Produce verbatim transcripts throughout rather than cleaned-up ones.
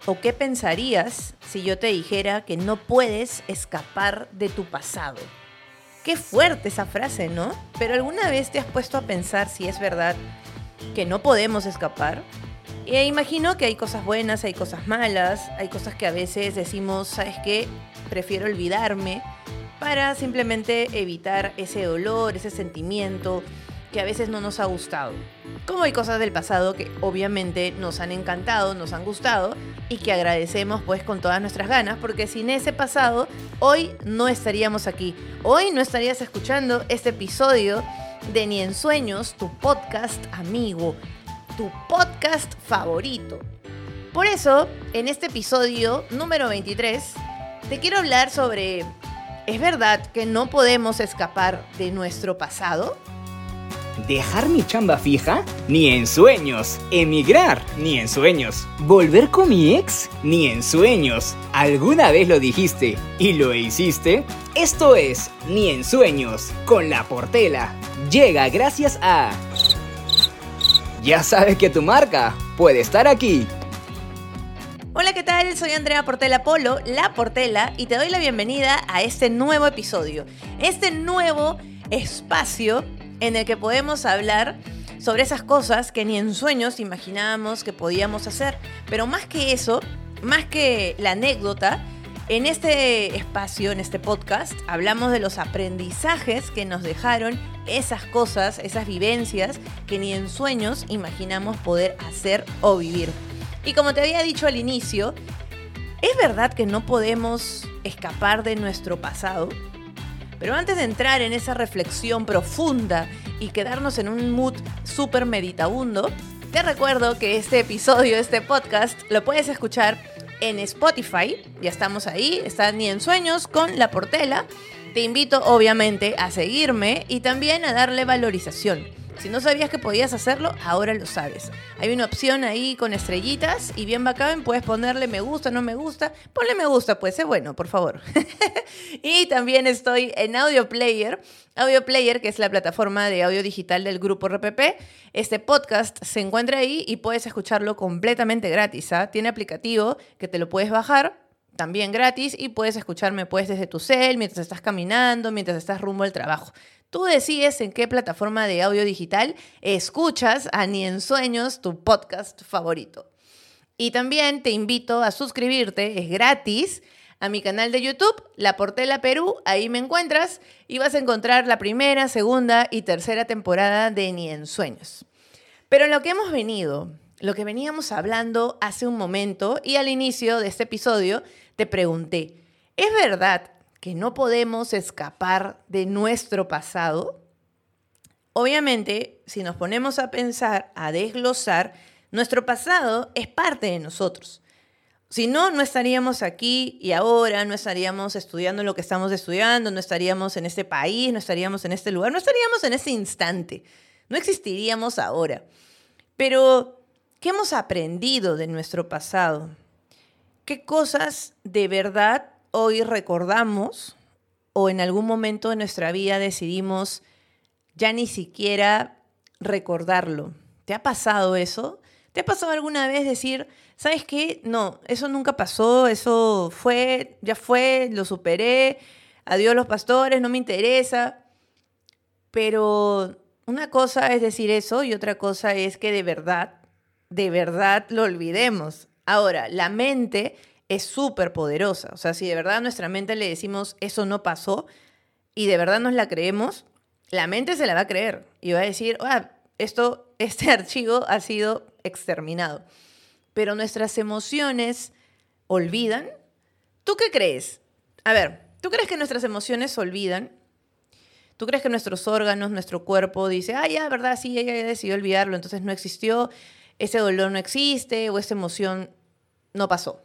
o qué pensarías si yo te dijera que no puedes escapar de tu pasado? Qué fuerte esa frase, ¿no? Pero ¿alguna vez te has puesto a pensar si es verdad que no podemos escapar? Y imagino que hay cosas buenas, hay cosas malas, hay cosas que a veces decimos, ¿sabes qué? Prefiero olvidarme para simplemente evitar ese dolor, ese sentimiento que a veces no nos ha gustado. Como hay cosas del pasado que obviamente nos han encantado, nos han gustado y que agradecemos pues con todas nuestras ganas, porque sin ese pasado hoy no estaríamos aquí. Hoy no estarías escuchando este episodio de Ni en Sueños, tu podcast amigo, tu podcast favorito. Por eso, en este episodio número veintitrés, te quiero hablar sobre, ¿es verdad que no podemos escapar de nuestro pasado? ¿Dejar mi chamba fija? Ni en sueños. ¿Emigrar? Ni en sueños. ¿Volver con mi ex? Ni en sueños. ¿Alguna vez lo dijiste y lo hiciste? Esto es Ni en Sueños, con La Portela. Llega gracias a... Ya sabes que tu marca puede estar aquí. Hola, ¿qué tal? Soy Andrea Portela Polo, La Portela, y te doy la bienvenida a este nuevo episodio. Este nuevo espacio en el que podemos hablar sobre esas cosas que ni en sueños imaginábamos que podíamos hacer. Pero más que eso, más que la anécdota, en este espacio, en este podcast, hablamos de los aprendizajes que nos dejaron esas cosas, esas vivencias que ni en sueños imaginamos poder hacer o vivir. Y como te había dicho al inicio, ¿es verdad que no podemos escapar de nuestro pasado? Pero antes de entrar en esa reflexión profunda y quedarnos en un mood súper meditabundo, te recuerdo que este episodio, este podcast, lo puedes escuchar en Spotify. Ya estamos ahí, está Ni en Sueños con La Portela. Te invito obviamente a seguirme y también a darle valorización. Si no sabías que podías hacerlo, ahora lo sabes. Hay una opción ahí con estrellitas y bien bacán, puedes ponerle me gusta, no me gusta. Ponle me gusta, pues, es bueno, por favor. Y también estoy en Audio Player. Audio Player, que es la plataforma de audio digital del Grupo R P P. Este podcast se encuentra ahí y puedes escucharlo completamente gratis, ¿ah? Tiene aplicativo que te lo puedes bajar, también gratis, y puedes escucharme pues desde tu cel, mientras estás caminando, mientras estás rumbo al trabajo. Tú decides en qué plataforma de audio digital escuchas a Ni en Sueños, tu podcast favorito. Y también te invito a suscribirte, es gratis, a mi canal de YouTube, La Portela Perú. Ahí me encuentras y vas a encontrar la primera, segunda y tercera temporada de Ni en Sueños. Pero en lo que hemos venido, lo que veníamos hablando hace un momento y al inicio de este episodio, te pregunté, ¿es verdad que no podemos escapar de nuestro pasado? Obviamente, si nos ponemos a pensar, a desglosar, nuestro pasado es parte de nosotros. Si no, no estaríamos aquí y ahora, no estaríamos estudiando lo que estamos estudiando, no estaríamos en este país, no estaríamos en este lugar, no estaríamos en este instante, no existiríamos ahora. Pero, ¿qué hemos aprendido de nuestro pasado? ¿Qué cosas de verdad hoy recordamos o en algún momento de nuestra vida decidimos ya ni siquiera recordarlo? ¿Te ha pasado eso? ¿Te ha pasado alguna vez decir, ¿sabes qué? No, eso nunca pasó, eso fue, ya fue, lo superé, adiós los pastores, no me interesa? Pero una cosa es decir eso y otra cosa es que de verdad, de verdad lo olvidemos. Ahora, la mente es súper poderosa. O sea, si de verdad a nuestra mente le decimos eso no pasó y de verdad nos la creemos, la mente se la va a creer y va a decir, ah, esto, este archivo ha sido exterminado. Pero nuestras emociones olvidan. ¿Tú qué crees? A ver, ¿tú crees que nuestras emociones olvidan? ¿Tú crees que nuestros órganos, nuestro cuerpo dice, ah, ya, verdad, sí, ella ya decidió olvidarlo, entonces no existió, ese dolor no existe o esa emoción no pasó?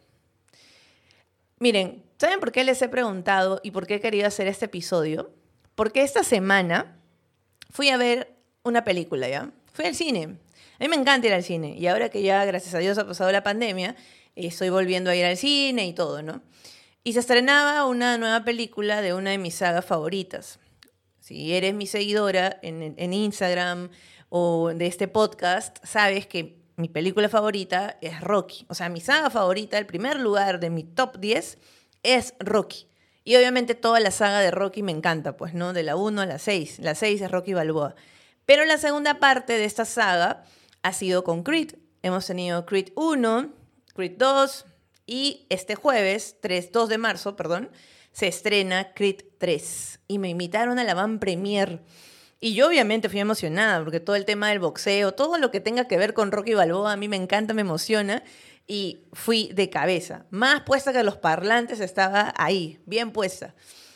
Miren, ¿saben por qué les he preguntado y por qué he querido hacer este episodio? Porque esta semana fui a ver una película, ¿ya? Fui al cine. A mí me encanta ir al cine. Y ahora que ya, gracias a Dios, ha pasado la pandemia, estoy volviendo a ir al cine y todo, ¿no? Y se estrenaba una nueva película de una de mis sagas favoritas. Si eres mi seguidora en, en Instagram o de este podcast, sabes que mi película favorita es Rocky. O sea, mi saga favorita, el primer lugar de mi top diez es Rocky. Y obviamente toda la saga de Rocky me encanta, pues, ¿no? De la uno a la seis. La seis es Rocky Balboa. Pero la segunda parte de esta saga ha sido con Creed. Hemos tenido Creed uno, Creed dos y este jueves, tres, dos de marzo, perdón, se estrena Creed tres. Y me invitaron a la van premier. Y yo obviamente fui emocionada porque todo el tema del boxeo, todo lo que tenga que ver con Rocky Balboa a mí me encanta, me emociona. Y fui de cabeza. Más puesta que los parlantes estaba ahí, bien puesta.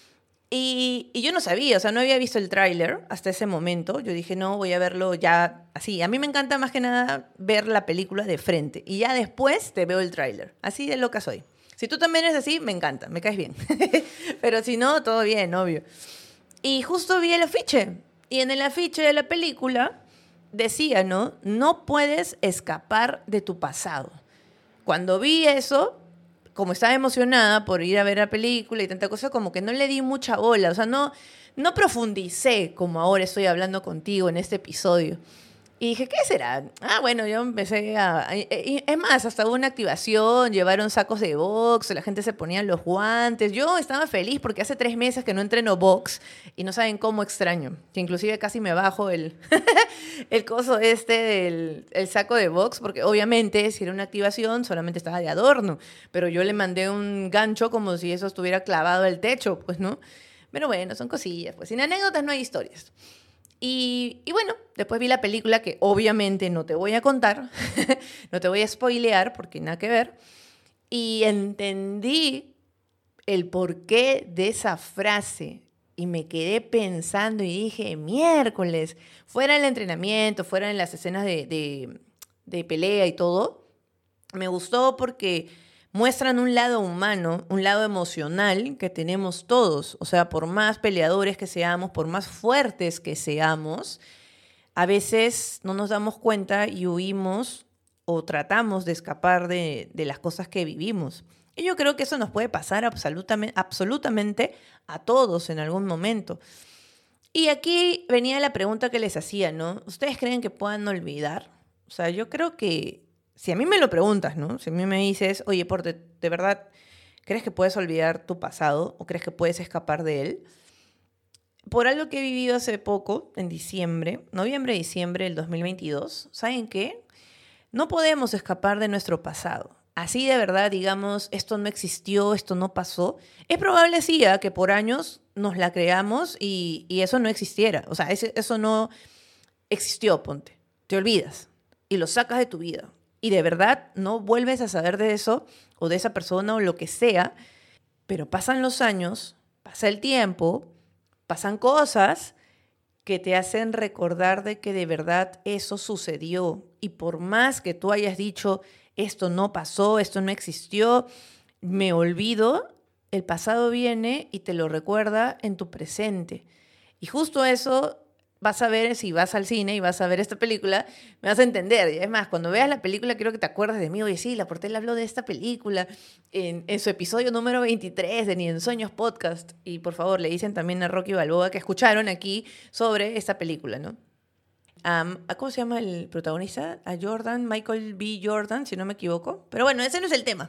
Y, y yo no sabía, o sea, no había visto el tráiler hasta ese momento. Yo dije, no, voy a verlo ya así. A mí me encanta más que nada ver la película de frente. Y ya después te veo el tráiler. Así de loca soy. Si tú también eres así, me encanta, me caes bien. Pero si no, todo bien, obvio. Y justo vi el afiche. Y en el afiche de la película decía, ¿no? No puedes escapar de tu pasado. Cuando vi eso, como estaba emocionada por ir a ver la película y tanta cosa, como que no le di mucha bola. O sea, no, no profundicé como ahora estoy hablando contigo en este episodio. Y dije, ¿qué será? Ah, bueno, yo empecé a... Es más, hasta hubo una activación, llevaron sacos de box, la gente se ponía los guantes. Yo estaba feliz porque hace tres meses que no entreno box y no saben cómo extraño. Que inclusive casi me bajo el, el coso este del el saco de box, porque obviamente si era una activación solamente estaba de adorno. Pero yo le mandé un gancho como si eso estuviera clavado al techo, pues, ¿no? Pero bueno, son cosillas, pues sin anécdotas no hay historias. Y, y bueno, después vi la película que obviamente no te voy a contar, no te voy a spoilear porque nada que ver, y entendí el porqué de esa frase y me quedé pensando y dije, miércoles, fuera el entrenamiento, fuera en las escenas de, de, de pelea y todo, me gustó porque muestran un lado humano, un lado emocional que tenemos todos. O sea, por más peleadores que seamos, por más fuertes que seamos, a veces no nos damos cuenta y huimos o tratamos de escapar de, de las cosas que vivimos. Y yo creo que eso nos puede pasar absolutamente, absolutamente a todos en algún momento. Y aquí venía la pregunta que les hacía, ¿no? ¿Ustedes creen que puedan olvidar? O sea, yo creo que si a mí me lo preguntas, ¿no? Si a mí me dices, oye, Porte, ¿de verdad crees que puedes olvidar tu pasado o crees que puedes escapar de él? Por algo que he vivido hace poco, en diciembre, noviembre, diciembre del dos mil veintidós, ¿saben qué? No podemos escapar de nuestro pasado. Así de verdad, digamos, esto no existió, esto no pasó. Es probable, sí, ¿eh? Que por años nos la creamos y, y eso no existiera. O sea, ese, eso no existió, ponte. Te olvidas y lo sacas de tu vida. Y de verdad no vuelves a saber de eso o de esa persona o lo que sea, pero pasan los años, pasa el tiempo, pasan cosas que te hacen recordar de que de verdad eso sucedió. Y por más que tú hayas dicho, esto no pasó, esto no existió, me olvido, el pasado viene y te lo recuerda en tu presente. Y justo eso vas a ver, si vas al cine y vas a ver esta película, me vas a entender. Y es más, cuando veas la película quiero que te acuerdes de mí. Oye, sí, la Portela habló de esta película en, en su episodio número veintitrés de Ni en Sueños Podcast. Y por favor, le dicen también a Rocky Balboa que escucharon aquí sobre esta película, ¿no? Um, ¿Cómo se llama el protagonista? A Jordan, Michael B. Jordan, si no me equivoco. Pero bueno, ese no es el tema.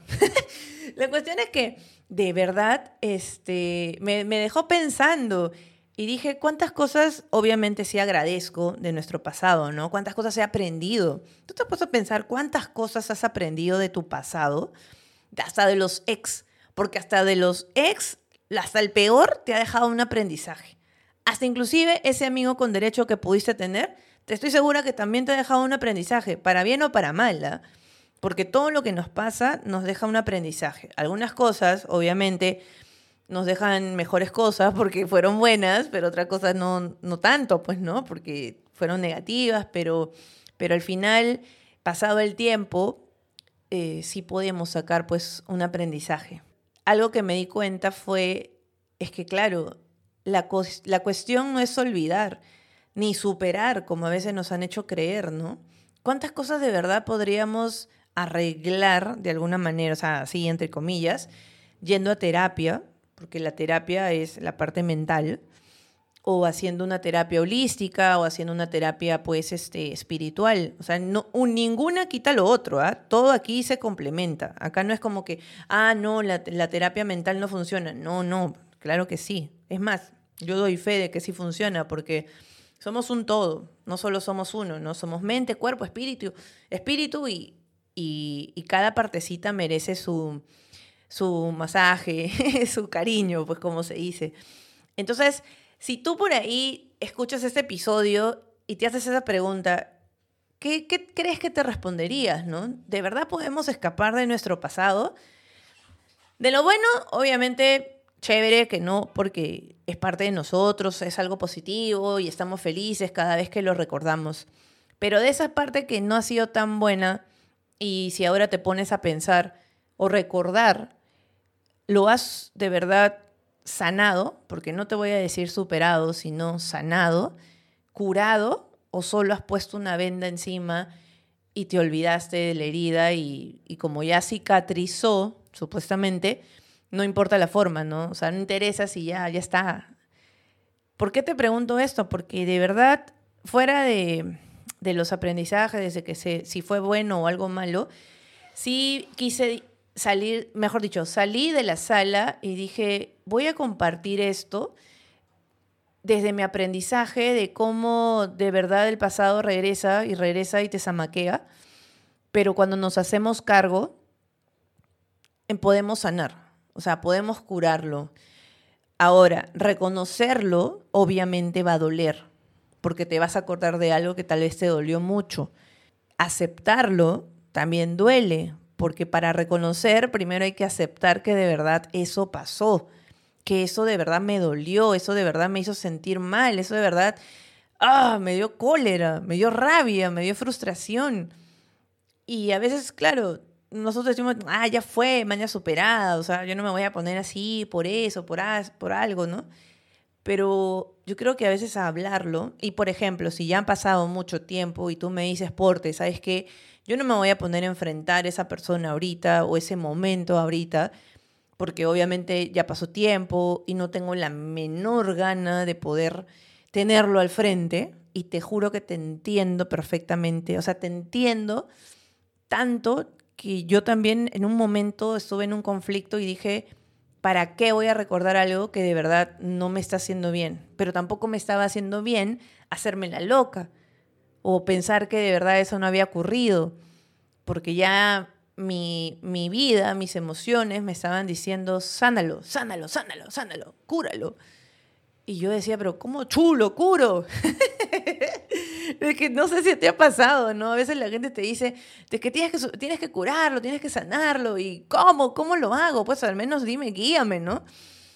La cuestión es que, de verdad, este, me, me dejó pensando. Y dije, ¿cuántas cosas, obviamente sí agradezco de nuestro pasado, ¿no? ¿Cuántas cosas he aprendido? ¿Tú te has puesto a pensar cuántas cosas has aprendido de tu pasado? Hasta de los ex. Porque hasta de los ex, hasta el peor, te ha dejado un aprendizaje. Hasta inclusive ese amigo con derecho que pudiste tener, te estoy segura que también te ha dejado un aprendizaje, para bien o para mal, ¿eh? Porque todo lo que nos pasa nos deja un aprendizaje. Algunas cosas, obviamente, nos dejan mejores cosas porque fueron buenas, pero otras cosas no, no tanto, pues, ¿no? Porque fueron negativas, pero, pero al final, pasado el tiempo, eh, sí podemos sacar, pues, un aprendizaje. Algo que me di cuenta fue, es que, claro, la, co- la cuestión no es olvidar, ni superar, como a veces nos han hecho creer, ¿no? ¿Cuántas cosas de verdad podríamos arreglar de alguna manera, o sea, así, entre comillas, yendo a terapia? Porque la terapia es la parte mental, o haciendo una terapia holística, o haciendo una terapia, pues, este, espiritual. O sea, no, un, ninguna quita lo otro, ¿ah? Todo aquí se complementa. Acá no es como que, ah, no, la, la terapia mental no funciona. No, no, claro que sí. Es más, yo doy fe de que sí funciona, porque somos un todo, no solo somos uno, ¿no? Somos mente, cuerpo, espíritu, espíritu y, y, y cada partecita merece su, su masaje, su cariño, pues como se dice. Entonces, si tú por ahí escuchas este episodio y te haces esa pregunta, ¿qué, qué crees que te responderías, no? ¿De verdad podemos escapar de nuestro pasado? De lo bueno, obviamente, chévere que no, porque es parte de nosotros, es algo positivo y estamos felices cada vez que lo recordamos. Pero de esa parte que no ha sido tan buena, y si ahora te pones a pensar o recordar, ¿lo has de verdad sanado? Porque no te voy a decir superado, sino sanado, curado, o solo has puesto una venda encima y te olvidaste de la herida y, y como ya cicatrizó, supuestamente, no importa la forma, ¿no? O sea, no interesa si ya, ya está. ¿Por qué te pregunto esto? Porque de verdad, fuera de, de los aprendizajes, de que se, si fue bueno o algo malo, sí quise salir, mejor dicho, salí de la sala y dije, voy a compartir esto desde mi aprendizaje de cómo de verdad el pasado regresa y regresa y te zamaquea, pero cuando nos hacemos cargo, podemos sanar, o sea, podemos curarlo. Ahora, reconocerlo obviamente va a doler, porque te vas a acordar de algo que tal vez te dolió mucho. Aceptarlo también duele, porque para reconocer primero hay que aceptar que de verdad eso pasó, que eso de verdad me dolió, eso de verdad me hizo sentir mal, eso de verdad ah, me dio cólera, me dio rabia, me dio frustración. Y a veces, claro, nosotros decimos, ah, ya fue, mañana superada, o sea, yo no me voy a poner así por eso, por, as, por algo, ¿no? Pero yo creo que a veces a hablarlo, y por ejemplo, si ya han pasado mucho tiempo y tú me dices, Porte, ¿sabes qué? Yo no me voy a poner a enfrentar a esa persona ahorita o ese momento ahorita, porque obviamente ya pasó tiempo y no tengo la menor gana de poder tenerlo al frente, y te juro que te entiendo perfectamente, o sea, te entiendo tanto que yo también en un momento estuve en un conflicto y dije, ¿para qué voy a recordar algo que de verdad no me está haciendo bien? Pero tampoco me estaba haciendo bien hacerme la loca o pensar que de verdad eso no había ocurrido, porque ya mi, mi vida, mis emociones me estaban diciendo, sánalo, sánalo, sánalo, sánalo, cúralo. Y yo decía, pero ¿cómo chulo, curo? Es que no sé si te ha pasado, ¿no? A veces la gente te dice, es que tienes que, tienes que curarlo, tienes que sanarlo. ¿Y cómo? ¿Cómo lo hago? Pues al menos dime, guíame, ¿no?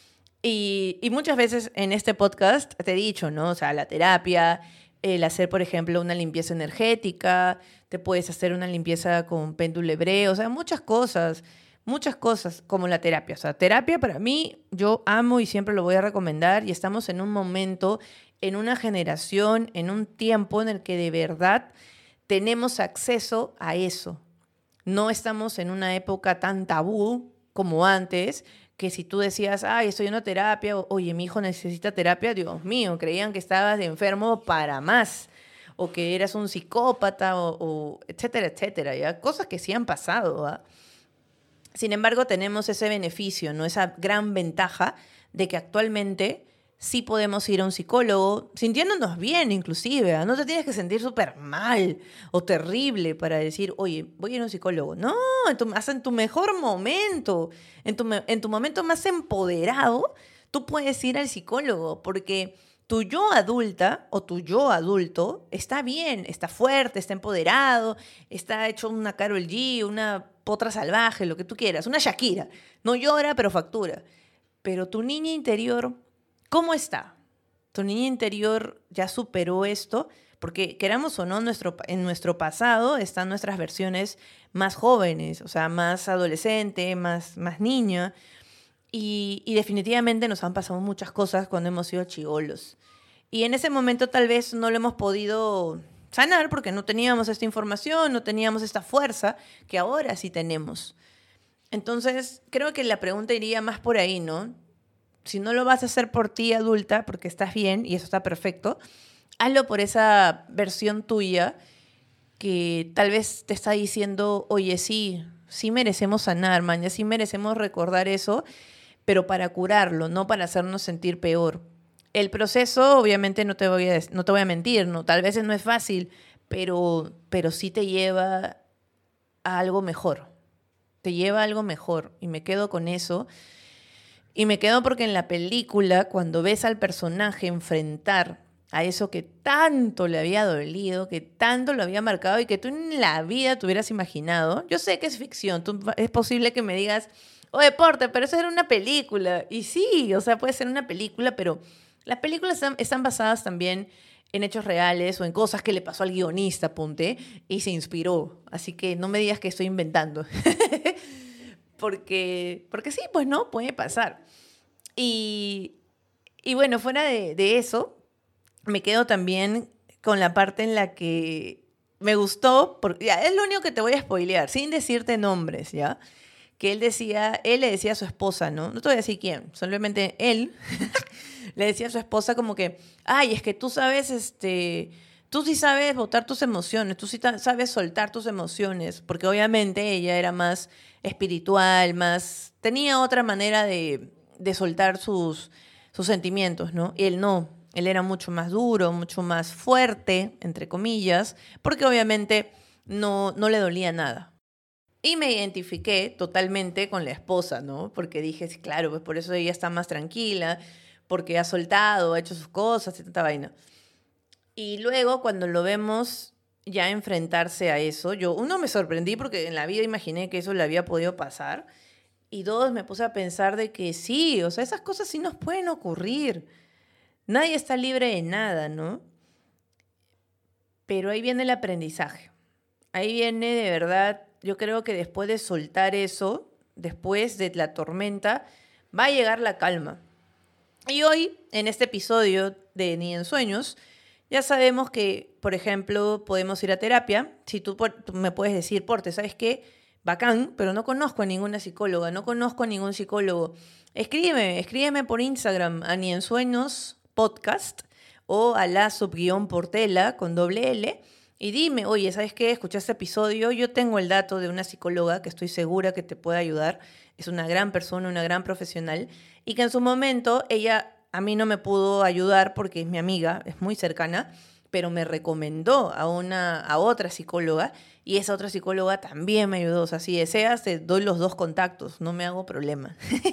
Y, y muchas veces en este podcast te he dicho, ¿no? O sea, la terapia, el hacer, por ejemplo, una limpieza energética, te puedes hacer una limpieza con péndulo hebreo, o sea, muchas cosas, muchas cosas como la terapia. O sea, terapia para mí, yo amo y siempre lo voy a recomendar, y estamos en un momento, en una generación, en un tiempo en el que de verdad tenemos acceso a eso. No estamos en una época tan tabú como antes, que si tú decías, ay, estoy en una terapia, o, oye, mi hijo necesita terapia, Dios mío, creían que estabas enfermo para más, o que eras un psicópata, o, o etcétera, etcétera, ¿ya? Cosas que sí han pasado, ¿ah? Sin embargo, tenemos ese beneficio, ¿no? Esa gran ventaja de que actualmente sí podemos ir a un psicólogo sintiéndonos bien, inclusive, ¿eh? No te tienes que sentir súper mal o terrible para decir, oye, voy a ir a un psicólogo. No, en tu, hasta en tu mejor momento, en tu, en tu momento más empoderado, tú puedes ir al psicólogo, porque tu yo adulta o tu yo adulto está bien, está fuerte, está empoderado, está hecho una Karol G, una Potra Salvaje, lo que tú quieras, una Shakira. No llora, pero factura. Pero tu niña interior, ¿cómo está? Tu niña interior ya superó esto, porque queramos o no, nuestro, en nuestro pasado están nuestras versiones más jóvenes, o sea, más adolescente, más, más niña, y, y definitivamente nos han pasado muchas cosas cuando hemos sido chibolos. Y en ese momento tal vez no lo hemos podido sanar porque no teníamos esta información, no teníamos esta fuerza que ahora sí tenemos. Entonces, creo que la pregunta iría más por ahí, ¿no? si no lo vas a hacer por ti adulta, porque estás bien y eso está perfecto, hazlo por esa versión tuya que tal vez te está diciendo, oye, sí, sí merecemos sanar, maña, sí merecemos recordar eso, pero para curarlo, no para hacernos sentir peor. El proceso, obviamente, no te voy a, no te voy a mentir, ¿no? Tal vez no es fácil, pero, pero sí te lleva a algo mejor. Te lleva a algo mejor. Y me quedo con eso. Y me quedo porque en la película, cuando ves al personaje enfrentar a eso que tanto le había dolido, que tanto lo había marcado y que tú en la vida te hubieras imaginado. Yo sé que es ficción, tú, es posible que me digas, oye, Porte, pero eso era una película. Y sí, o sea, puede ser una película, pero las películas están, están basadas también en hechos reales o en cosas que le pasó al guionista, ponte, y se inspiró. Así que no me digas que estoy inventando. porque, porque sí, pues no, puede pasar. Y, y bueno, fuera de, de eso, me quedo también con la parte en la que me gustó, porque ya, es lo único que te voy a spoilear, sin decirte nombres, ¿ya? Que él decía, él le decía a su esposa, ¿no? No te voy a decir quién, solamente él le decía a su esposa como que, ay, es que tú sabes, este, tú sí sabes botar tus emociones, tú sí sabes soltar tus emociones, porque obviamente ella era más espiritual, más, tenía otra manera de, de soltar sus, sus sentimientos, ¿no? Y él no. Él era mucho más duro, mucho más fuerte, entre comillas, porque obviamente no, no le dolía nada. Y me identifiqué totalmente con la esposa, ¿no? Porque dije, sí, claro, pues por eso ella está más tranquila, porque ha soltado, ha hecho sus cosas y tanta vaina. Y luego, cuando lo vemos ya enfrentarse a eso, yo, uno, me sorprendí porque en la vida imaginé que eso le había podido pasar. Y dos, me puse a pensar de que sí, o sea, esas cosas sí nos pueden ocurrir. Nadie está libre de nada, ¿no? Pero ahí viene el aprendizaje. Ahí viene de verdad, yo creo que después de soltar eso, después de la tormenta, va a llegar la calma. Y hoy, en este episodio de Ni en Sueños, ya sabemos que, por ejemplo, podemos ir a terapia. Si tú, tú me puedes decir, Porte, ¿sabes qué? Bacán, pero no conozco a ninguna psicóloga, no conozco a ningún psicólogo. Escríbeme, escríbeme por Instagram a Ni en Sueños podcast o a la subguión Portela con doble L y dime, oye, ¿sabes qué? Escuché este episodio, yo tengo el dato de una psicóloga que estoy segura que te puede ayudar, es una gran persona, una gran profesional y que en su momento ella a mí no me pudo ayudar porque es mi amiga, es muy cercana, pero me recomendó a, una, a otra psicóloga y esa otra psicóloga también me ayudó. O sea, si deseas, te doy los dos contactos, no me hago problema.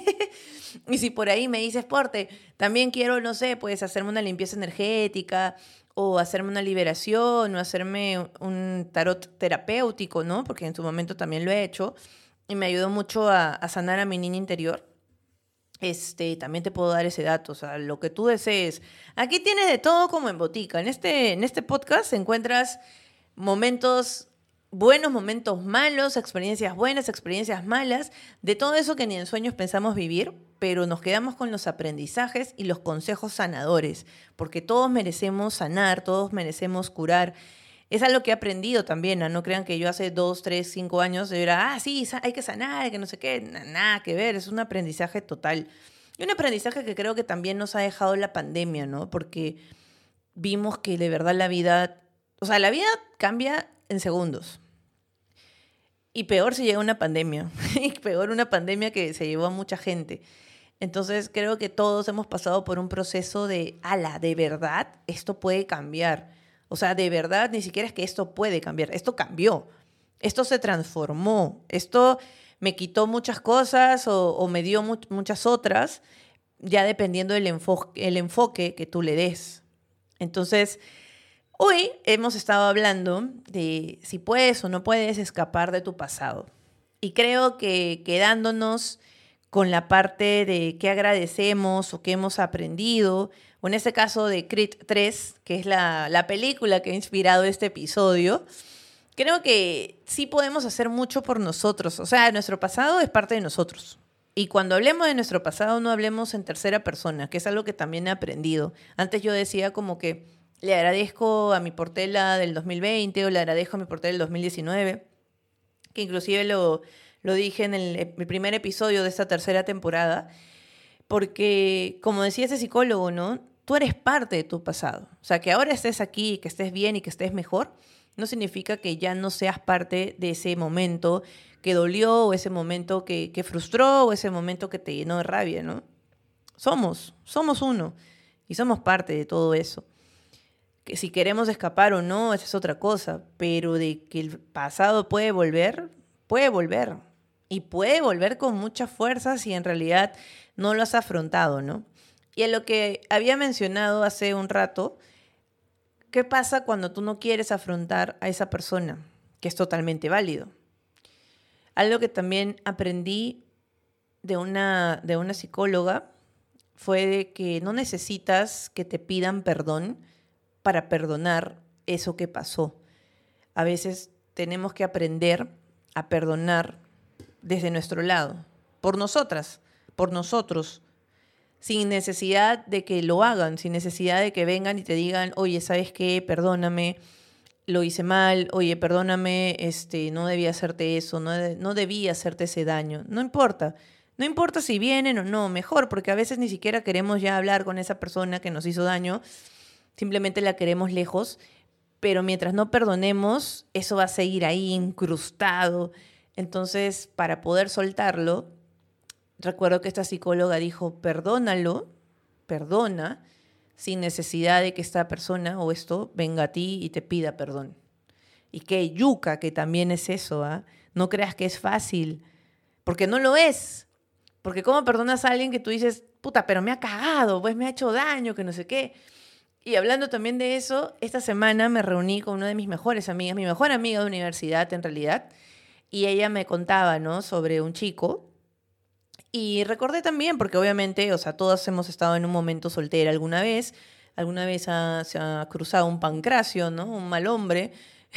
Y si por ahí me dices, Porte, también quiero, no sé, pues hacerme una limpieza energética o hacerme una liberación o hacerme un tarot terapéutico, ¿no? Porque en su momento también lo he hecho y me ayudó mucho a, a sanar a mi niña interior. Este, también te puedo dar ese dato, o sea, lo que tú desees. Aquí tienes de todo como en botica. En este, en este podcast encuentras momentos buenos, momentos malos, experiencias buenas, experiencias malas, de todo eso que ni en sueños pensamos vivir, pero nos quedamos con los aprendizajes y los consejos sanadores, porque todos merecemos sanar, todos merecemos curar. Es algo que he aprendido también, ¿no? No crean que yo hace dos, tres, cinco años era, ah, sí, hay que sanar, que no sé qué, nada que ver, es un aprendizaje total. Y un aprendizaje que creo que también nos ha dejado la pandemia, ¿no? Porque vimos que de verdad la vida, o sea, la vida cambia en segundos. Y peor si llega una pandemia, y peor una pandemia que se llevó a mucha gente. Entonces creo que todos hemos pasado por un proceso de, ala, de verdad, esto puede cambiar. O sea, de verdad, ni siquiera es que esto puede cambiar. Esto cambió. Esto se transformó. Esto me quitó muchas cosas o, o me dio mu- muchas otras, ya dependiendo del enfo- el enfoque que tú le des. Entonces, hoy hemos estado hablando de si puedes o no puedes escapar de tu pasado. Y creo que quedándonos con la parte de qué agradecemos o qué hemos aprendido, o en este caso de Creed tres, que es la, la película que ha inspirado este episodio, creo que sí podemos hacer mucho por nosotros. O sea, nuestro pasado es parte de nosotros. Y cuando hablemos de nuestro pasado, no hablemos en tercera persona, que es algo que también he aprendido. Antes yo decía como que le agradezco a mi Portela del dos mil veinte o le agradezco a mi Portela del dos mil diecinueve, que inclusive lo, lo dije en el, el primer episodio de esta tercera temporada. Porque, como decía ese psicólogo, ¿no? Tú eres parte de tu pasado. O sea, que ahora estés aquí, que estés bien y que estés mejor, no significa que ya no seas parte de ese momento que dolió, o ese momento que, que frustró, o ese momento que te llenó de rabia, ¿no? Somos, somos uno y somos parte de todo eso. Que si queremos escapar o no, esa es otra cosa, pero de que el pasado puede volver, puede volver. Y puede volver con mucha fuerza si en realidad no lo has afrontado, ¿no? Y a lo que había mencionado hace un rato, ¿qué pasa cuando tú no quieres afrontar a esa persona? Que es totalmente válido. Algo que también aprendí de una, de una psicóloga fue de que no necesitas que te pidan perdón para perdonar eso que pasó. A veces tenemos que aprender a perdonar desde nuestro lado, por nosotras, por nosotros, sin necesidad de que lo hagan, sin necesidad de que vengan y te digan, oye, ¿sabes qué? Perdóname, lo hice mal, oye, perdóname, este, no debía hacerte eso, no, de, no debía hacerte ese daño. No importa, no importa si vienen o no, mejor, porque a veces ni siquiera queremos ya hablar con esa persona que nos hizo daño, simplemente la queremos lejos, pero mientras no perdonemos, eso va a seguir ahí incrustado. Entonces, para poder soltarlo, recuerdo que esta psicóloga dijo, perdónalo, perdona, sin necesidad de que esta persona o esto venga a ti y te pida perdón. Y qué yuca, que también es eso, ¿ah? ¿eh? No creas que es fácil, porque no lo es. Porque ¿cómo perdonas a alguien que tú dices, puta, pero me ha cagado, pues me ha hecho daño, que no sé qué? Y hablando también de eso, esta semana me reuní con una de mis mejores amigas, mi mejor amiga de universidad en realidad, y ella me contaba, ¿no?, sobre un chico. Y recordé también, porque obviamente, o sea, todas hemos estado en un momento soltera alguna vez, alguna vez ha, se ha cruzado un Pancracio, ¿no?, un mal hombre,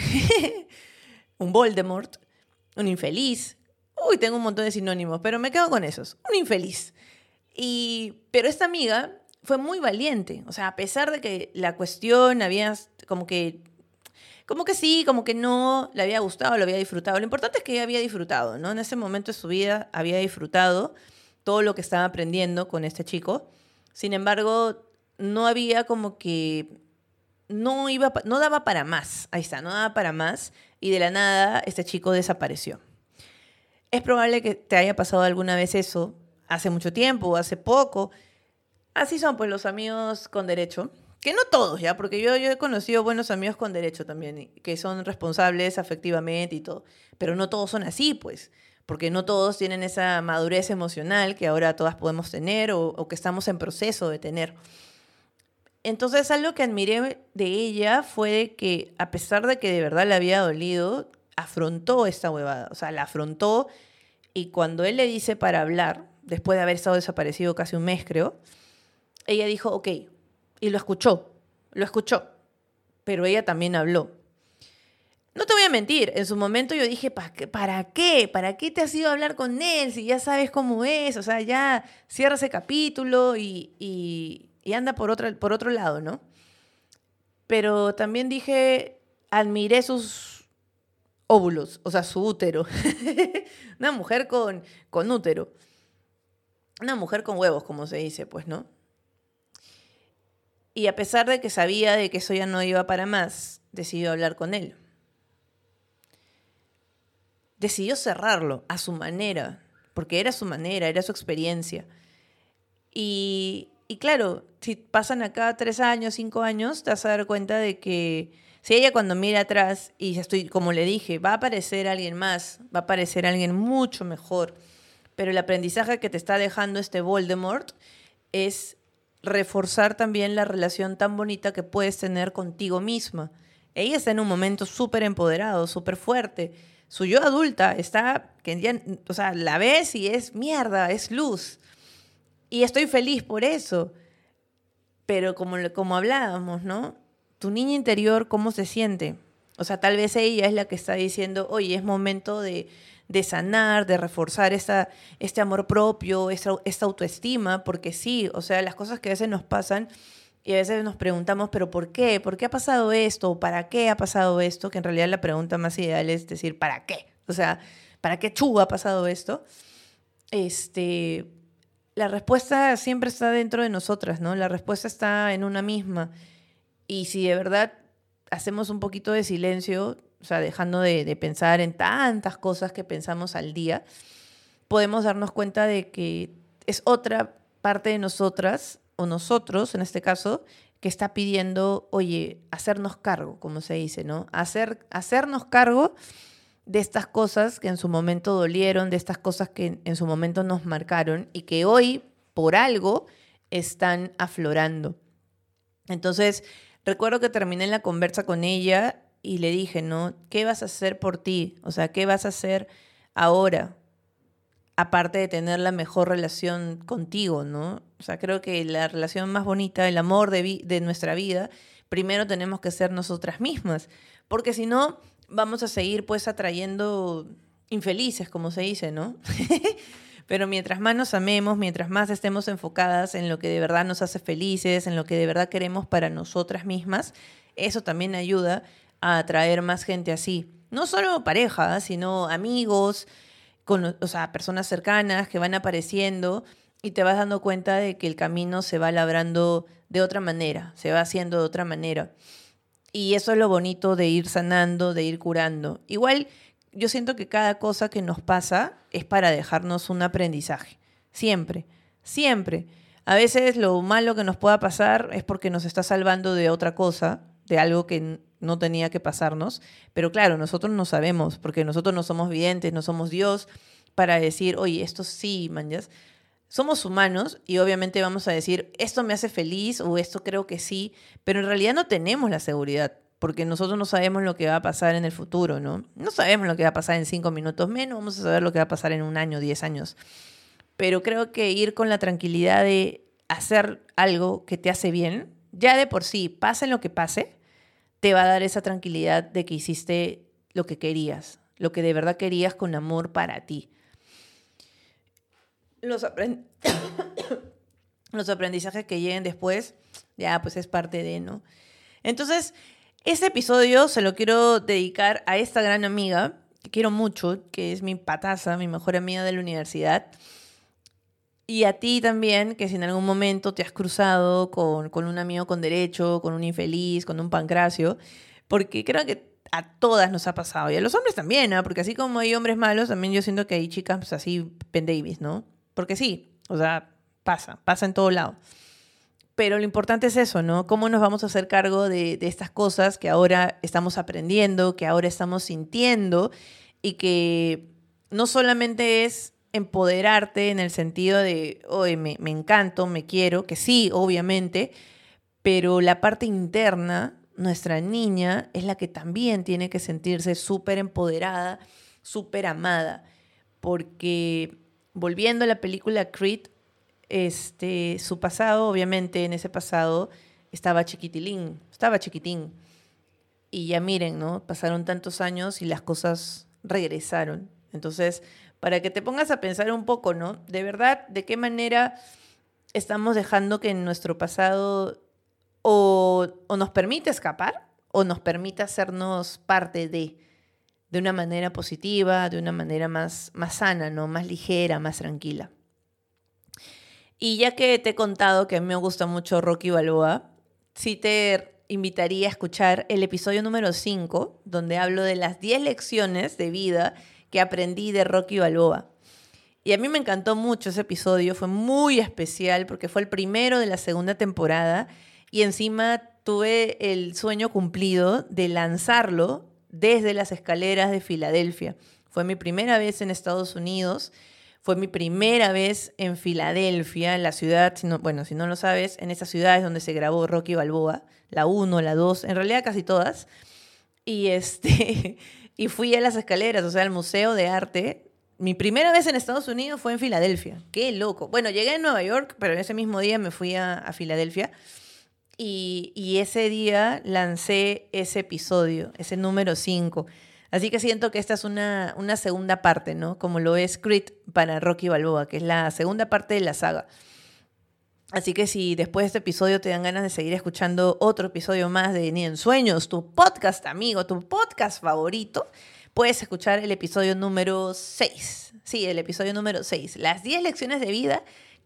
un Voldemort, un infeliz. Uy, tengo un montón de sinónimos, pero me quedo con esos. Un infeliz. Y, pero esta amiga fue muy valiente. O sea, a pesar de que la cuestión había como que, como que sí, como que no, le había gustado, lo había disfrutado. Lo importante es que ella había disfrutado, ¿no? En ese momento de su vida había disfrutado todo lo que estaba aprendiendo con este chico. Sin embargo, no había como que, no iba, no daba para más. Ahí está, no daba para más. Y de la nada, este chico desapareció. Es probable que te haya pasado alguna vez eso, hace mucho tiempo o hace poco. Así son, pues, los amigos con derecho. Que no todos, ¿ya? Porque yo, yo he conocido buenos amigos con derecho también, que son responsables afectivamente y todo. Pero no todos son así, pues. Porque no todos tienen esa madurez emocional que ahora todas podemos tener o, o que estamos en proceso de tener. Entonces, algo que admiré de ella fue que, a pesar de que de verdad le había dolido, afrontó esta huevada. O sea, la afrontó, y cuando él le dice para hablar, después de haber estado desaparecido casi un mes, creo, ella dijo, ok, y lo escuchó, lo escuchó, pero ella también habló. No te voy a mentir, en su momento yo dije, ¿para qué? ¿Para qué? ¿Para qué te has ido a hablar con él si ya sabes cómo es? O sea, ya cierra ese capítulo y, y, y anda por otro, por otro lado, ¿no? Pero también dije, admiré sus óvulos, o sea, su útero. Una mujer con, con útero. Una mujer con huevos, como se dice, pues, ¿no? Y a pesar de que sabía de que eso ya no iba para más, decidió hablar con él. Decidió cerrarlo a su manera, porque era su manera, era su experiencia. Y, y claro, si pasan acá tres años, cinco años, te vas a dar cuenta de que si ella cuando mira atrás, y estoy, como le dije, va a aparecer alguien más, va a aparecer alguien mucho mejor, pero el aprendizaje que te está dejando este Voldemort es reforzar también la relación tan bonita que puedes tener contigo misma. Ella está en un momento súper empoderado, súper fuerte. Su yo adulta está, que ya, o sea, la ves y es mierda, es luz. Y estoy feliz por eso. Pero como, como hablábamos, ¿no? Tu niña interior, ¿cómo se siente? O sea, tal vez ella es la que está diciendo, oye, es momento de, de sanar, de reforzar esta, este amor propio, esta, esta autoestima, porque sí, o sea, las cosas que a veces nos pasan y a veces nos preguntamos, ¿pero por qué? ¿Por qué ha pasado esto? ¿Para qué ha pasado esto? Que en realidad la pregunta más ideal es decir, ¿para qué? O sea, ¿para qué chuga ha pasado esto? Este, la respuesta siempre está dentro de nosotras, ¿no? La respuesta está en una misma. Y si de verdad hacemos un poquito de silencio, o sea, dejando de, de pensar en tantas cosas que pensamos al día, podemos darnos cuenta de que es otra parte de nosotras, o nosotros en este caso, que está pidiendo, oye, hacernos cargo, como se dice, ¿no? Hacer, hacernos cargo de estas cosas que en su momento dolieron, de estas cosas que en, en su momento nos marcaron y que hoy, por algo, están aflorando. Entonces, recuerdo que terminé la conversa con ella y le dije, ¿no? ¿Qué vas a hacer por ti? O sea, ¿qué vas a hacer ahora? Aparte de tener la mejor relación contigo, ¿no? O sea, creo que la relación más bonita, el amor de, vi- de nuestra vida, primero tenemos que ser nosotras mismas. Porque si no, vamos a seguir pues atrayendo infelices, como se dice, ¿no? Pero mientras más nos amemos, mientras más estemos enfocadas en lo que de verdad nos hace felices, en lo que de verdad queremos para nosotras mismas, eso también ayuda a atraer más gente así. No solo pareja, sino amigos, con, o sea, personas cercanas que van apareciendo y te vas dando cuenta de que el camino se va labrando de otra manera, se va haciendo de otra manera. Y eso es lo bonito de ir sanando, de ir curando. Igual yo siento que cada cosa que nos pasa es para dejarnos un aprendizaje. Siempre, siempre. A veces lo malo que nos pueda pasar es porque nos está salvando de otra cosa, de algo que no tenía que pasarnos. Pero claro, nosotros no sabemos, porque nosotros no somos videntes, no somos Dios, para decir, oye, esto sí, manjas. Somos humanos y obviamente vamos a decir, esto me hace feliz o esto creo que sí, pero en realidad no tenemos la seguridad, porque nosotros no sabemos lo que va a pasar en el futuro, ¿no? No sabemos lo que va a pasar en cinco minutos, menos vamos a saber lo que va a pasar en un año, diez años. Pero creo que ir con la tranquilidad de hacer algo que te hace bien, ya de por sí, pase lo que pase, te va a dar esa tranquilidad de que hiciste lo que querías, lo que de verdad querías con amor para ti. Los, aprend... los aprendizajes que lleguen después, ya pues es parte de, ¿no? Entonces, este episodio se lo quiero dedicar a esta gran amiga, que quiero mucho, que es mi pataza, mi mejor amiga de la universidad. Y a ti también, que si en algún momento te has cruzado con, con un amigo con derecho, con un infeliz, con un pancracio, porque creo que a todas nos ha pasado. Y a los hombres también, ¿no? Porque así como hay hombres malos, también yo siento que hay chicas pues, así pendavis, ¿no? Porque sí, o sea, pasa, pasa en todo lado. Pero lo importante es eso, ¿no? Cómo nos vamos a hacer cargo de, de estas cosas que ahora estamos aprendiendo, que ahora estamos sintiendo y que no solamente es empoderarte en el sentido de, oye, me, me encanto, me quiero, que sí, obviamente, pero la parte interna, nuestra niña, es la que también tiene que sentirse súper empoderada, súper amada, porque volviendo a la película Creed, este, su pasado, obviamente, en ese pasado estaba chiquitilín, estaba chiquitín. Y ya miren, ¿no? Pasaron tantos años y las cosas regresaron. Entonces, para que te pongas a pensar un poco, ¿no? De verdad, ¿de qué manera estamos dejando que nuestro pasado o, o nos permite escapar o nos permite hacernos parte de, de una manera positiva, de una manera más, más sana, ¿no? Más ligera, más tranquila? Y ya que te he contado que a mí me gusta mucho Rocky Balboa, sí te invitaría a escuchar el episodio número cinco, donde hablo de las diez lecciones de vida que aprendí de Rocky Balboa. Y a mí me encantó mucho ese episodio, fue muy especial porque fue el primero de la segunda temporada y encima tuve el sueño cumplido de lanzarlo desde las escaleras de Filadelfia. Fue mi primera vez en Estados Unidos. Fue mi primera vez en Filadelfia, en la ciudad, si no, bueno, si no lo sabes, en esa ciudad es donde se grabó Rocky Balboa, la uno, la dos, en realidad casi todas. Y, este, y fui a las escaleras, o sea, al Museo de Arte. Mi primera vez en Estados Unidos fue en Filadelfia. ¡Qué loco! Bueno, llegué a Nueva York, pero ese mismo día me fui a, a Filadelfia. Y, y ese día lancé ese episodio, ese número cinco. Así que siento que esta es una, una segunda parte, ¿no? Como lo es Creed para Rocky Balboa, que es la segunda parte de la saga. Así que si después de este episodio te dan ganas de seguir escuchando otro episodio más de Ni en Sueños, tu podcast amigo, tu podcast favorito, puedes escuchar el episodio número seis. Sí, el episodio número seis. Las diez lecciones de vida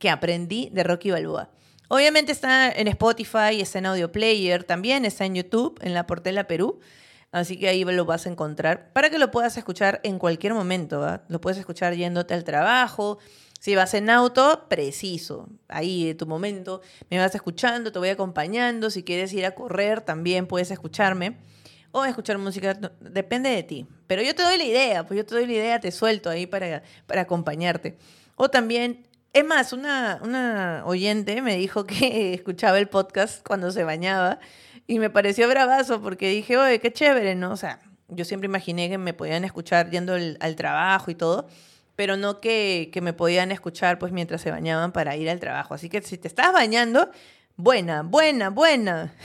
que aprendí de Rocky Balboa. Obviamente está en Spotify, está en Audio Player, también está en YouTube, en La Portela Perú. Así que ahí lo vas a encontrar para que lo puedas escuchar en cualquier momento. ¿eh? Lo puedes escuchar yéndote al trabajo. Si vas en auto, preciso. Ahí, en tu momento, me vas escuchando, te voy acompañando. Si quieres ir a correr, también puedes escucharme. O escuchar música, depende de ti. Pero yo te doy la idea, pues yo te doy la idea, te suelto ahí para, para acompañarte. O también... Es más, una, una oyente me dijo que escuchaba el podcast cuando se bañaba y me pareció bravazo porque dije, oye, qué chévere, ¿no? O sea, yo siempre imaginé que me podían escuchar yendo al, al trabajo y todo, pero no que, que me podían escuchar pues mientras se bañaban para ir al trabajo. Así que si te estás bañando, buena, buena, buena.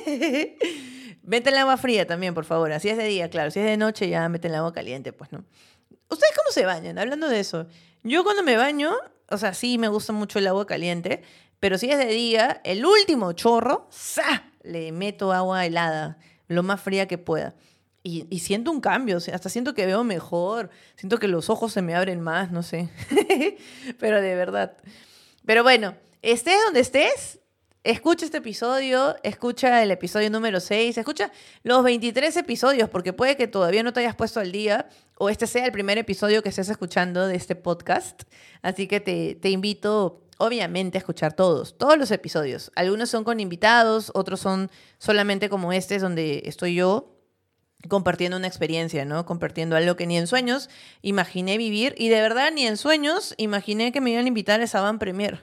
Vete en el agua fría también, por favor. Así es de día, claro. Si es de noche, ya mete en el agua caliente, pues, ¿no? ¿Ustedes cómo se bañan? Hablando de eso. Yo cuando me baño... O sea, sí me gusta mucho el agua caliente, pero si es de día, el último chorro, ¡za!, le meto agua helada, lo más fría que pueda. Y, y siento un cambio, o sea, hasta siento que veo mejor, siento que los ojos se me abren más, no sé. Pero de verdad. Pero bueno, estés donde estés, escucha este episodio, escucha el episodio número seis, escucha los veintitrés episodios, porque puede que todavía no te hayas puesto al día o este sea el primer episodio que estés escuchando de este podcast. Así que te, te invito, obviamente, a escuchar todos, todos los episodios. Algunos son con invitados, otros son solamente como este, donde estoy yo compartiendo una experiencia, ¿no? Compartiendo algo que ni en sueños imaginé vivir. Y de verdad, ni en sueños imaginé que me iban a invitar a esa van premier.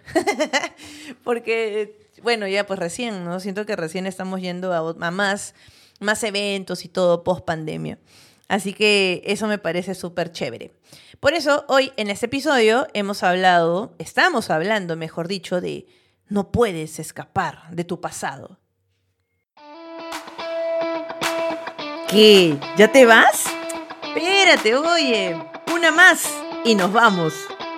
Porque... Bueno, ya pues recién, ¿no? Siento que recién estamos yendo a, a más, más eventos y todo post pandemia. Así que eso me parece súper chévere. Por eso hoy en este episodio hemos hablado, estamos hablando, mejor dicho, de no puedes escapar de tu pasado. ¿Qué? ¿Ya te vas? Espérate, oye, una más y nos vamos.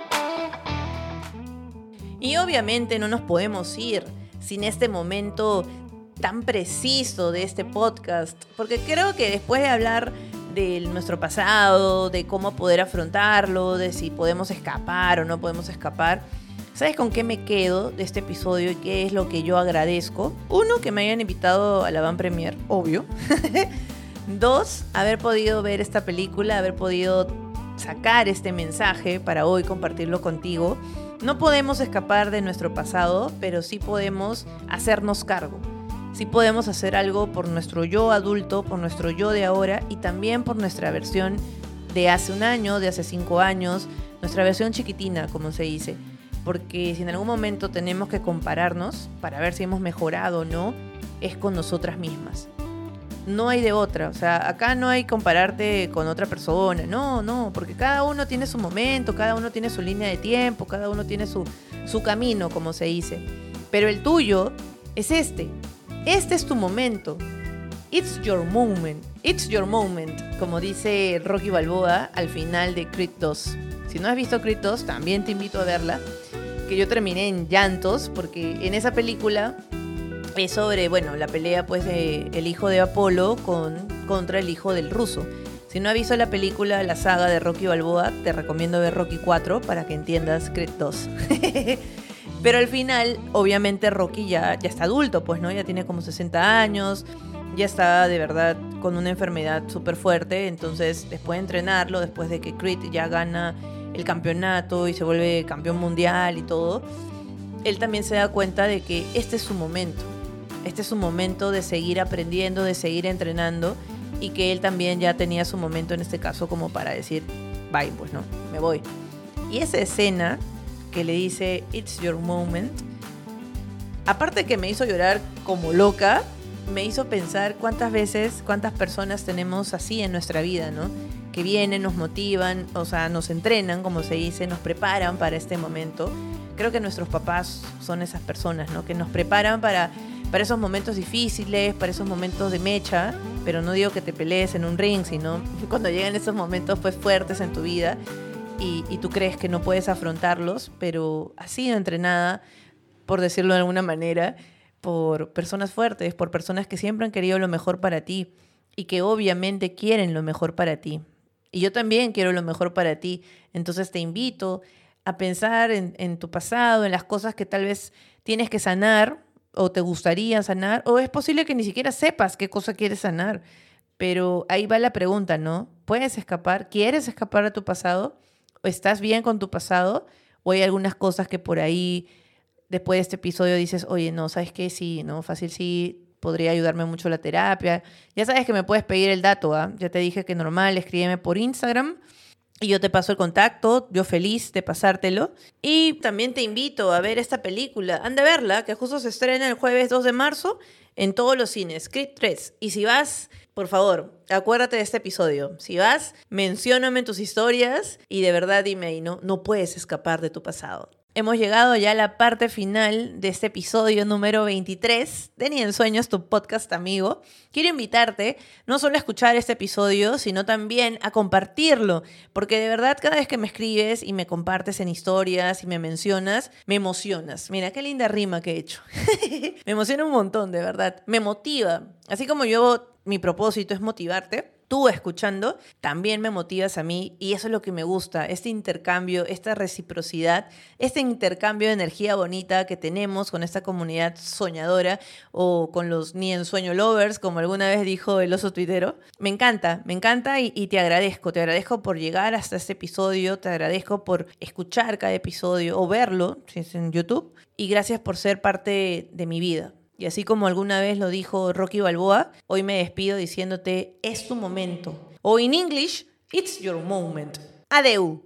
Y obviamente no nos podemos ir sin este momento tan preciso de este podcast, porque creo que después de hablar de nuestro pasado, de cómo poder afrontarlo, de si podemos escapar o no podemos escapar, ¿sabes con qué me quedo de este episodio y qué es lo que yo agradezco? Uno, que me hayan invitado a la van premier, obvio. Dos, haber podido ver esta película, haber podido sacar este mensaje para hoy compartirlo contigo. No podemos escapar de nuestro pasado, pero sí podemos hacernos cargo. Sí podemos hacer algo por nuestro yo adulto, por nuestro yo de ahora y también por nuestra versión de hace un año, de hace cinco años, nuestra versión chiquitina, como se dice. Porque si en algún momento tenemos que compararnos para ver si hemos mejorado o no, es con nosotras mismas. No hay de otra, o sea, acá no hay compararte con otra persona, no, no, porque cada uno tiene su momento, cada uno tiene su línea de tiempo, cada uno tiene su, su camino, como se dice. Pero el tuyo es este, este es tu momento. It's your moment, it's your moment, como dice Rocky Balboa al final de Creed dos. Si no has visto Creed dos, también te invito a verla, que yo terminé en llantos, porque en esa película... es sobre, bueno, la pelea pues de el hijo de Apolo con, contra el hijo del ruso. Si no has visto la película, la saga de Rocky Balboa, te recomiendo ver Rocky cuatro para que entiendas Creed dos. Pero al final, obviamente Rocky ya, ya está adulto, pues, ¿no? Ya tiene como sesenta años, ya está de verdad con una enfermedad súper fuerte. Entonces, después de entrenarlo, después de que Creed ya gana el campeonato y se vuelve campeón mundial y todo, él también se da cuenta de que este es su momento. Este es su momento de seguir aprendiendo, de seguir entrenando, y que él también ya tenía su momento en este caso como para decir, bye, pues no, me voy. Y esa escena que le dice, it's your moment, aparte que me hizo llorar como loca, me hizo pensar cuántas veces, cuántas personas tenemos así en nuestra vida, ¿no? Que vienen, nos motivan, o sea, nos entrenan, como se dice, nos preparan para este momento. Creo que nuestros papás son esas personas, ¿no? Que nos preparan para... para esos momentos difíciles, para esos momentos de mecha, pero no digo que te pelees en un ring, sino cuando llegan esos momentos pues fuertes en tu vida y, y tú crees que no puedes afrontarlos, pero has sido entrenada, por decirlo de alguna manera, por personas fuertes, por personas que siempre han querido lo mejor para ti y que obviamente quieren lo mejor para ti. Y yo también quiero lo mejor para ti, entonces te invito a pensar en, en tu pasado, en las cosas que tal vez tienes que sanar o te gustaría sanar, o es posible que ni siquiera sepas qué cosa quieres sanar. Pero ahí va la pregunta, ¿no? ¿Puedes escapar? ¿Quieres escapar de tu pasado? ¿O estás bien con tu pasado? ¿O hay algunas cosas que por ahí, después de este episodio, dices, oye, no, ¿sabes qué? Sí, ¿no? Fácil sí, podría ayudarme mucho la terapia. Ya sabes que me puedes pedir el dato, ¿ah? Ya te dije que normal, escríbeme por Instagram y yo te paso el contacto, yo feliz de pasártelo. Y también te invito a ver esta película. Anda a verla, que justo se estrena el jueves dos de marzo en todos los cines, Creed tres. Y si vas, por favor, acuérdate de este episodio. Si vas, mencióname en tus historias y de verdad dime, no, no puedes escapar de tu pasado. Hemos llegado ya a la parte final de este episodio número veintitrés de Ni en Sueños, tu podcast amigo. Quiero invitarte no solo a escuchar este episodio, sino también a compartirlo, porque de verdad cada vez que me escribes y me compartes en historias y me mencionas, me emocionas. Mira, qué linda rima que he hecho. Me emociona un montón, de verdad. Me motiva. Así como yo, mi propósito es motivarte, tú escuchando también me motivas a mí y eso es lo que me gusta, este intercambio, esta reciprocidad, este intercambio de energía bonita que tenemos con esta comunidad soñadora o con los Ni en Sueño lovers, como alguna vez dijo el oso tuitero. Me encanta, me encanta y, y te agradezco, te agradezco por llegar hasta este episodio, te agradezco por escuchar cada episodio o verlo, si es en YouTube, y gracias por ser parte de mi vida. Y así como alguna vez lo dijo Rocky Balboa, hoy me despido diciéndote, es tu momento. O en English, it's your moment. Adeu.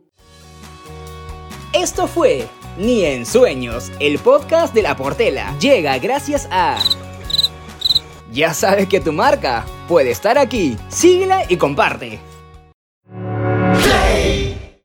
Esto fue Ni en Sueños, el podcast de La Portela. Llega gracias a... Ya sabes que tu marca puede estar aquí. Síguela y comparte.